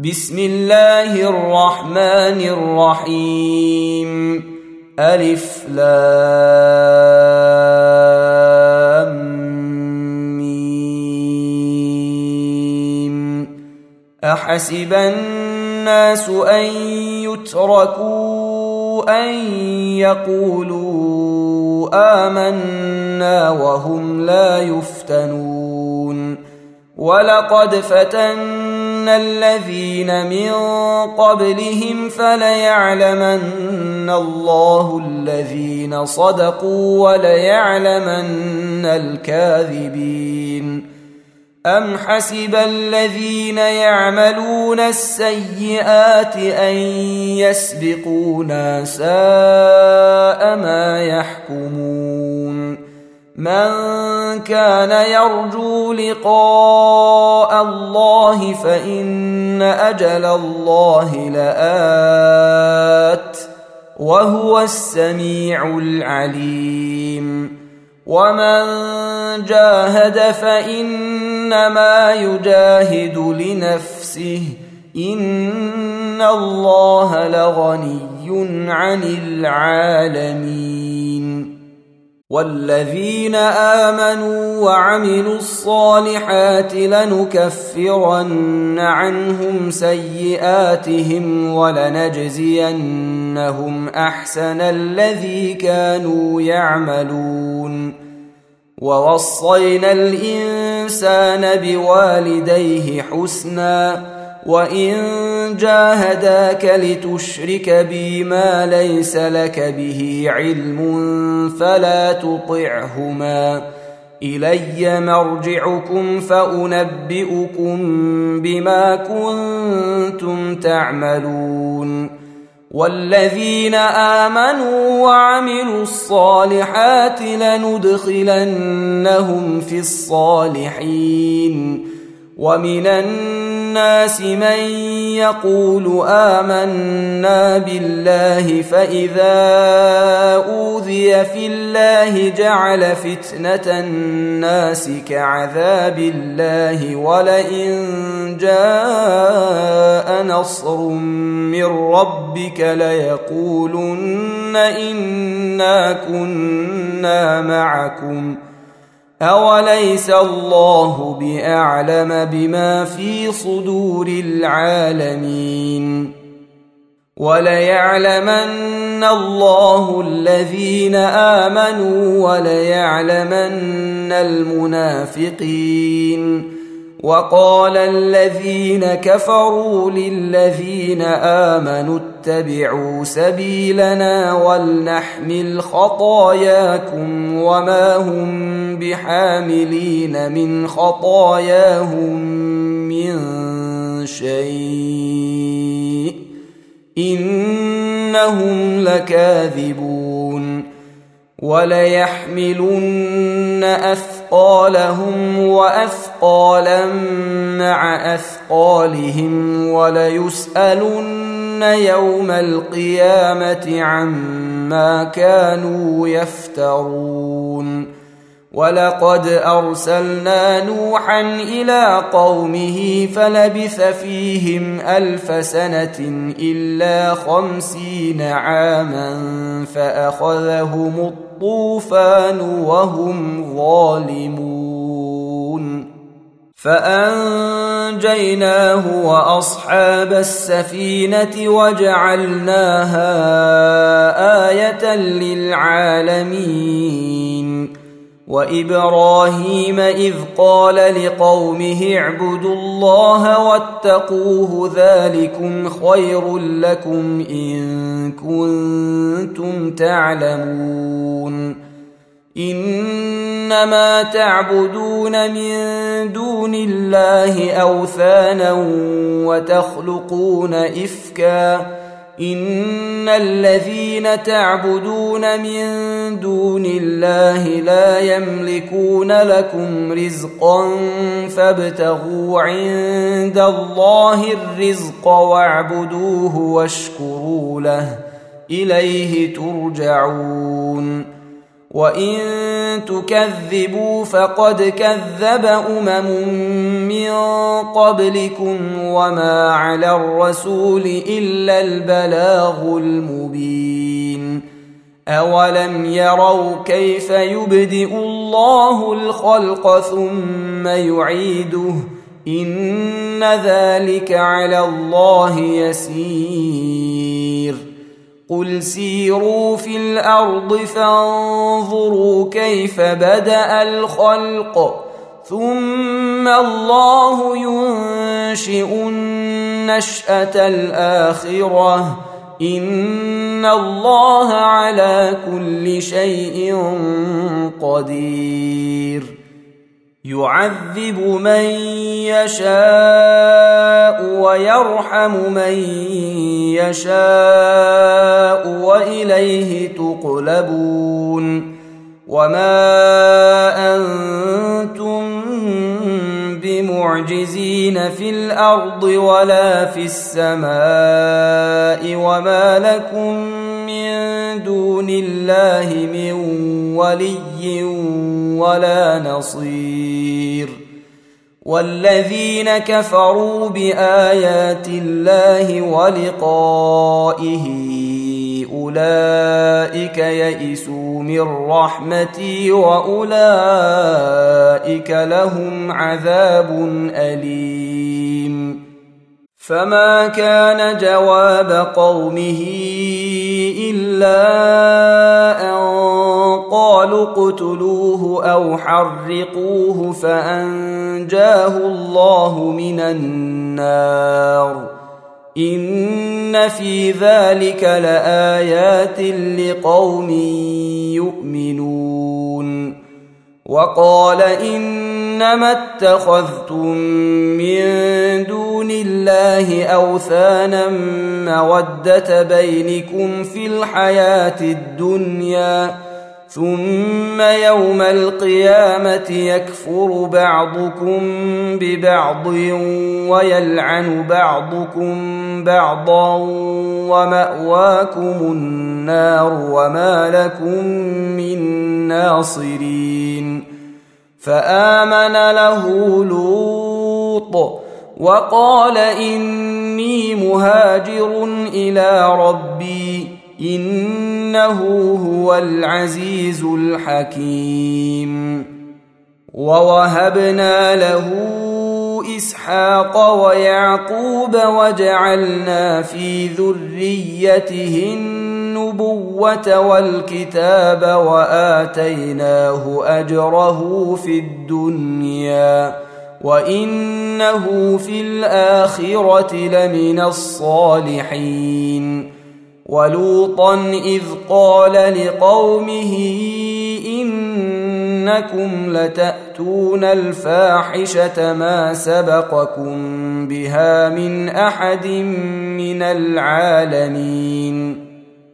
بسم الله الرحمن الرحيم. ألف لام ميم. أحسب الناس أن يتركوا أن يقولوا آمنا وهم لا يفتنون. ولقد فتنا الذين من قبلهم فليعلمن الله الذين صدقوا وليعلمن الكاذبين. أم حسب الذين يعملون السيئات أن يسبقونا ساء ما يحكمون. من كان يرجو لقاء الله فإن أجل الله لآت وهو السميع العليم. ومن جاهد فإنما يجاهد لنفسه إن الله لغني عن العالمين. والذين آمنوا وعملوا الصالحات لنكفرن عنهم سيئاتهم ولنجزينهم أحسن الذي كانوا يعملون. ووصينا الإنسان بوالديه حسنا وإن جاهداك لتشرك بي ما ليس لك به علم فلا تطعهما. إلي مرجعكم فأنبئكم بما كنتم تعملون. والذين آمنوا وعملوا الصالحات لندخلنهم في الصالحين. ومن الناس من يقول آمنا بالله فإذا أوذي في الله جعل فتنة الناس كعذاب الله ولئن جاء نصر من ربك ليقولن إنا كنا معكم أوليس الله بأعلم بما في صدور العالمين. وليعلمن الله الذين آمنوا وليعلمن المنافقين. وقال الذين كفروا للذين آمنوا اتبعوا سبيلنا ولنحمل خطاياكم وما هم بحاملين من خطاياهم من شيء إنهم لكاذبون. وليحملن أثقالهم وأثقالا مع أثقالهم وليسألن يوم القيامة عما كانوا يفترون. ولقد أرسلنا نوحا إلى قومه فلبث فيهم 1000 سنة إلا 50 عاما فأخذهم الطوفان وهم ظالمون. فأنجيناه وأصحاب السفينة وجعلناها آية للعالمين. وإبراهيم إذ قال لقومه اعبدوا الله واتقوه ذلكم خير لكم إن كنتم تعلمون. إنما تعبدون من دون الله أوثانا وتخلقون إفكا إن الذين تعبدون من دون الله لا يملكون لكم رزقا فابتغوا عند الله الرزق واعبدوه واشكروا له إليه ترجعون. وإن تكذبوا فقد كذب من قبلكم وما على الرسول إلا البلاغ المبين أولم يروا كيف يبدئ الله الخلق ثم يعيده إن ذلك على الله يسير قل سيروا في الأرض فانظروا كيف بدأ الخلق ثم الله ينشئ النشأة الآخرة إن الله على كل شيء قدير يعذب من يشاء ويرحم من يشاء وإليه تقلبون وما أنتم بمعجزين في الأرض ولا في السماء وما لكم من دون الله من ولي ولا نصير والذين كفروا بآيات الله ولقائه أولئك يئسوا من رحمتي وأولئك لهم عذاب أليم فما كان جواب قومه إلا أن قالوا اقتلوه أو حرقوه فأنجاه الله من النار إن في ذلك لآيات لقوم يؤمنون وقال إنما اتخذتم من دون الله أوثانا مودة بينكم في الحياة الدنيا ثم يوم القيامة يكفر بعضكم ببعض ويلعن بعضكم بعضا ومأواكم النار وما لكم من ناصرين فآمن له لوط وقال إني مهاجر إلى ربي إنه هو العزيز الحكيم ووهبنا له إسحاق ويعقوب وجعلنا في ذريته النبوة والكتاب وآتيناه أجره في الدنيا وإنه في الآخرة لمن الصالحين ولوطا إذ قال لقومه إنكم لتأتون الفاحشة ما سبقكم بها من أحد من العالمين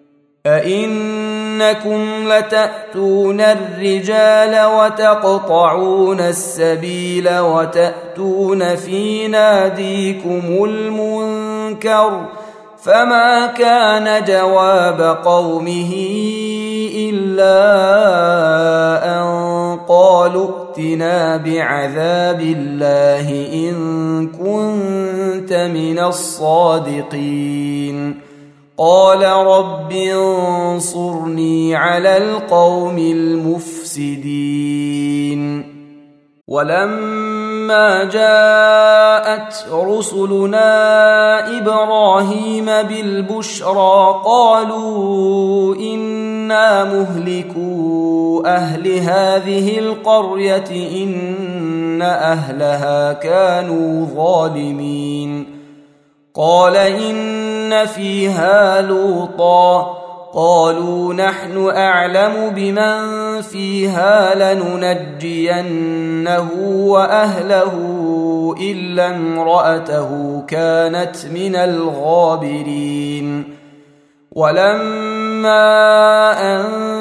أئنكم لتأتون الرجال وتقطعون السبيل وتأتون في ناديكم المنكر فما كان جواب قومه إلا أن قالوا ائتنا بعذاب الله إن كنت من الصادقين قال رب انصرني على القوم المفسدين ولما جاءت رسلنا إبراهيم بالبشرى قالوا إنا مهلكو أهل هذه القرية إن أهلها كانوا ظالمين قال إن فيها لوطا قالوا نحن أعلم بمن فيها لننجينه وأهله إلا امرأته كانت من الغابرين ولما أن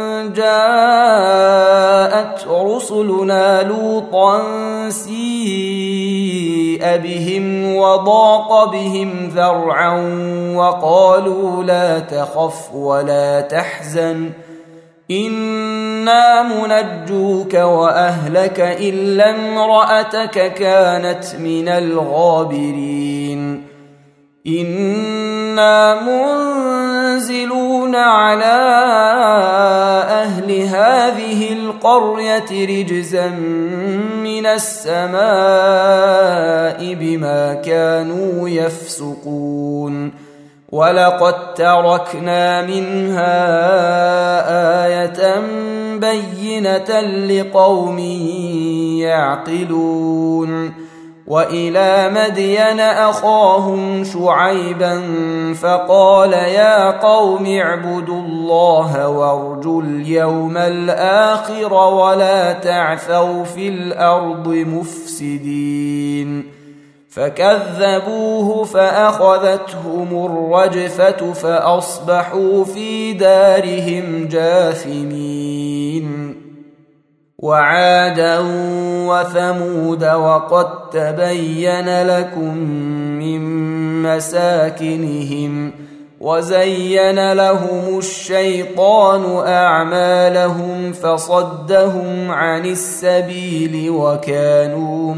جاءت رسلنا لوطا سيء بهم وضاق بهم ذرعا وقالوا لا تخف ولا تحزن إنا منجوك وأهلك إلا امرأتك كانت من الغابرين إنا منزلون على أهل هذه القرية رجزا من السماء بما كانوا يفسقون ولقد تركنا منها آية بينة لقوم يعقلون وإلى مدين أخاهم شعيبا فقال يا قوم اعبدوا الله وارجوا اليوم الآخر ولا تعثوا في الأرض مفسدين فكذبوه فأخذتهم الرجفة فأصبحوا في دارهم جاثمين وعادا وثمود وقد تبين لكم من مساكنهم وزين لهم الشيطان أعمالهم فصدهم عن السبيل وكانوا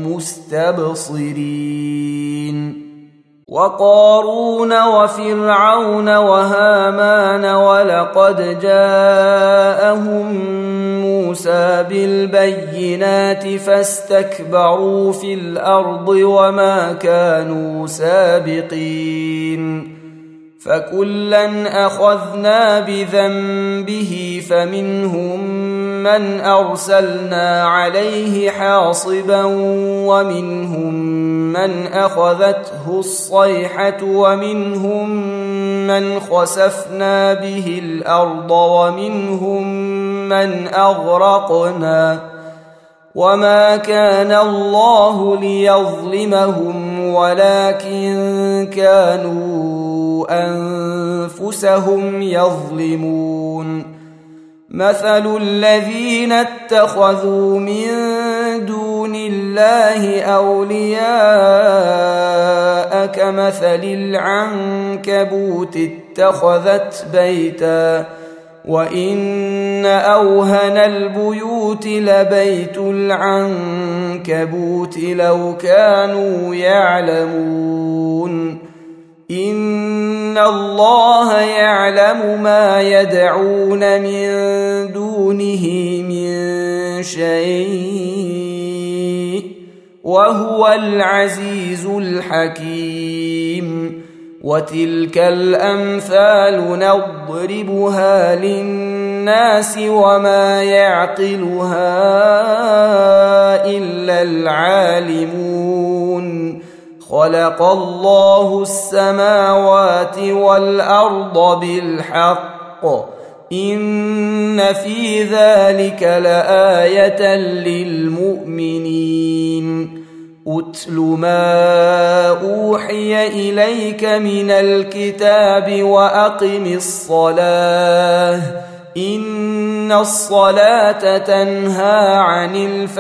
مستبصرين وقارون وفرعون وهامان ولقد جاءهم موسى بالبينات فاستكبروا في الأرض وما كانوا سابقين فكلا أخذنا بذنبه فمنهم من أرسلنا عليه حاصبا ومنهم من أخذته الصيحة ومنهم من خسفنا به الأرض ومنهم من أغرقنا وما كان الله ليظلمهم ولكن كانوا أنفسهم يظلمون مثل الذين اتخذوا من دون الله أولياء كمثل العنكبوت اتخذت بيتا وإن أوهن البيوت لبيت العنكبوت لو كانوا يعلمون إن الله يعلم ما يدعون من دونه من شيء وهو العزيز الحكيم وتلك الأمثال نضربها للناس وما يعقلها إلا العالمون خلق الله السماوات والأرض بالحق إن في ذلك لآية للمؤمنين أتل ما أوحي إليك من الكتاب وأقم الصلاة إن الصلاة تنهى عن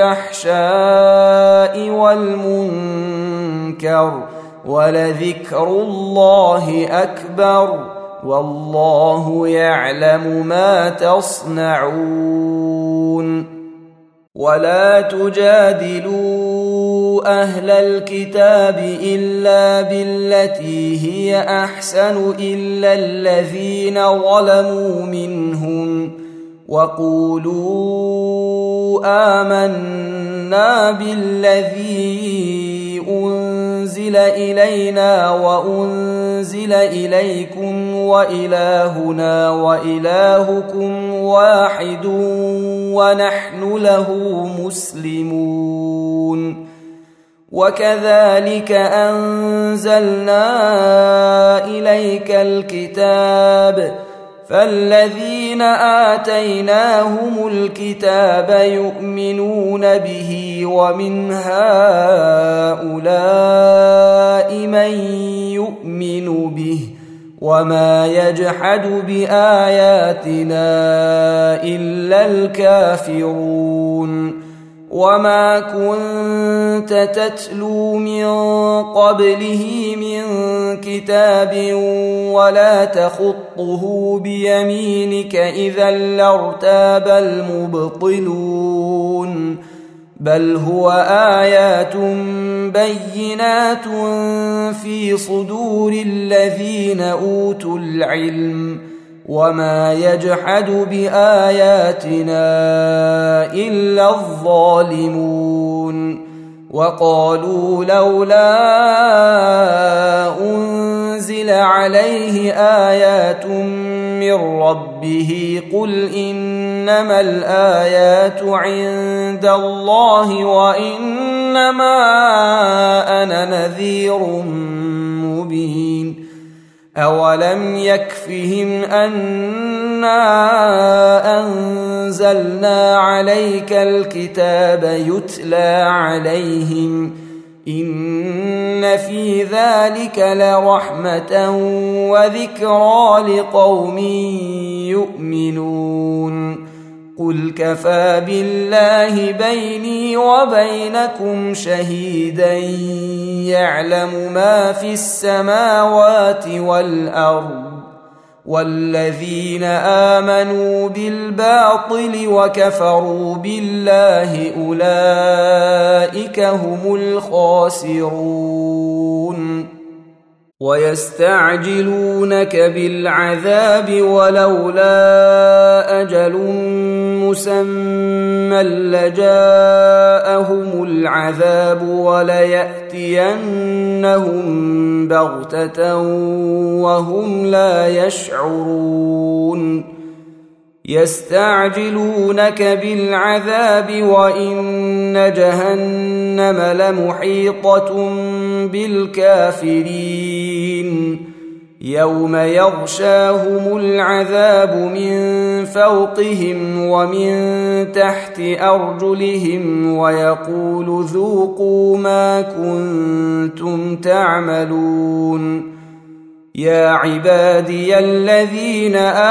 الفحشاء والمنكر ولذكر الله أكبر والله يعلم ما تصنعون ولا تجادلوا أهل الكتاب إلا بالتي هي أحسن إلا الذين ظلموا منهم وقولوا آمنا بالذي أنزل إلينا وأنزل إليكم وإلهنا وإلهكم واحد ونحن له مسلمون وكذلك أنزلنا إليك الكتاب فالذين آتيناهم الكتاب يؤمنون به ومن هؤلاء من يؤمن به وما يجحد بآياتنا إلا الكافرون وما كنت تتلو من قبله من كتاب ولا تخطه بيمينك إذا لارتاب المبطلون بل هو آيات بينات في صدور الذين أوتوا العلم وما يجحد بآياتنا إلا الظالمون وقالوا لولا أنزل عليه آيات من ربه قل إنما الآيات عند الله وإنما أنا نذير مبين أولم يكفهم أنا أنزلنا عليك الكتاب يتلى عليهم إن في ذلك لرحمة وذكرى لقوم يؤمنون قل كفى بالله بيني وبينكم شهيدا يعلم ما في السماوات والأرض والذين آمنوا بالباطل وكفروا بالله أولئك هم الخاسرون ويستعجلونك بالعذاب ولولا أجل مسمى لجاءهم العذاب وليأتينهم بغتة وهم لا يشعرون يستعجلونك بالعذاب وإن جهنم لمحيطة بالكافرين يوم يغشاهم العذاب من فوقهم ومن تحت أرجلهم ويقول ذوقوا ما كنتم تعملون يا عبادي الذين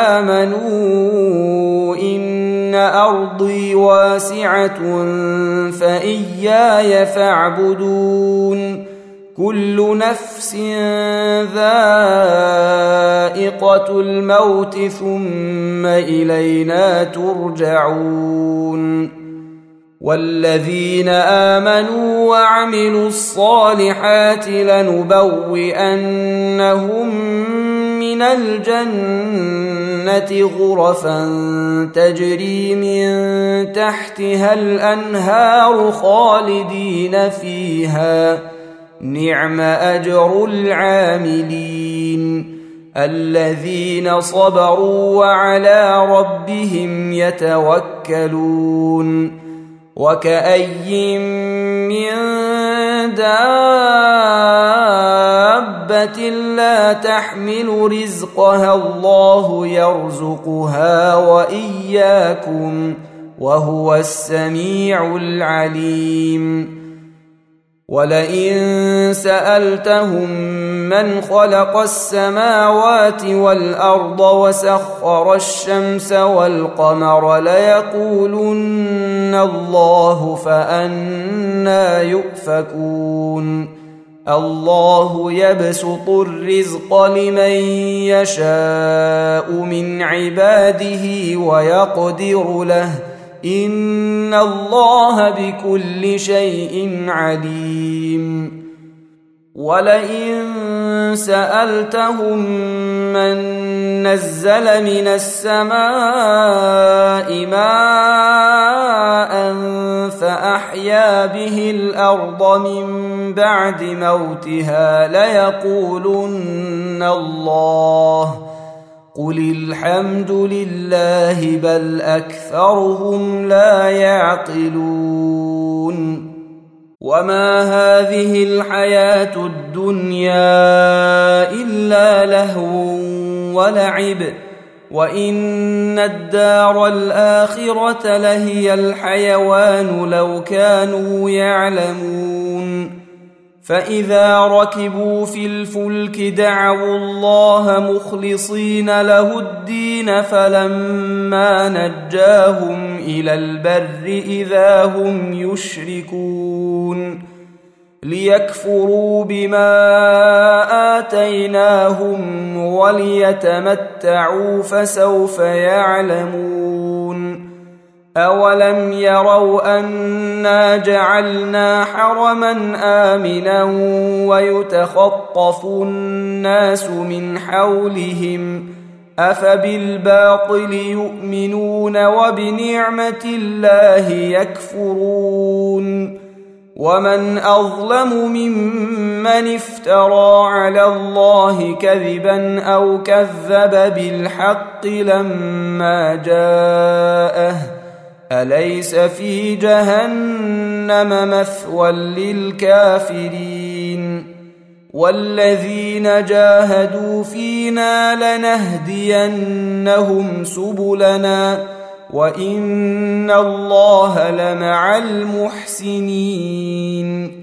آمنوا إن أرضي واسعة فإياي فاعبدون كل نفس ذائقة الموت ثم إلينا ترجعون والذين آمنوا وعملوا الصالحات لنبوئنهم من الجنة غرفا تجري من تحتها الأنهار خالدين فيها نعم أجر العاملين الذين صبروا وعلى ربهم يتوكلون وكأي من دابة لا تحمل رزقها الله يرزقها وإياكم وهو السميع العليم ولئن سألتهم من خلق السماوات والأرض وسخر الشمس والقمر ليقولن الله فأنى يؤفكون الله يبسط الرزق لمن يشاء من عباده ويقدر له إن الله بكل شيء عليم ولئن سألتهم من نزل من السماء ماء فأحيا به الأرض من بعد موتها ليقولن الله قل الحمد لله بل أكثرهم لا يعقلون وما هذه الحياة الدنيا إلا لهو ولعب وإن الدار الآخرة لهي الحيوان لو كانوا يعلمون فإذا ركبوا في الفلك دعوا الله مخلصين له الدين فلما نجاهم إلى البر إذا هم يشركون ليكفروا بما آتيناهم وليتمتعوا فسوف يعلمون أولم يروا أنا جعلنا حرما آمنا ويتخطف الناس من حولهم أفبالباطل يؤمنون وبنعمة الله يكفرون ومن أظلم ممن افترى على الله كذبا أو كذب بالحق لما جاءه أليس في جهنم مثوى للكافرين والذين جاهدوا فينا لنهدينهم سبلنا وإن الله لمع المحسنين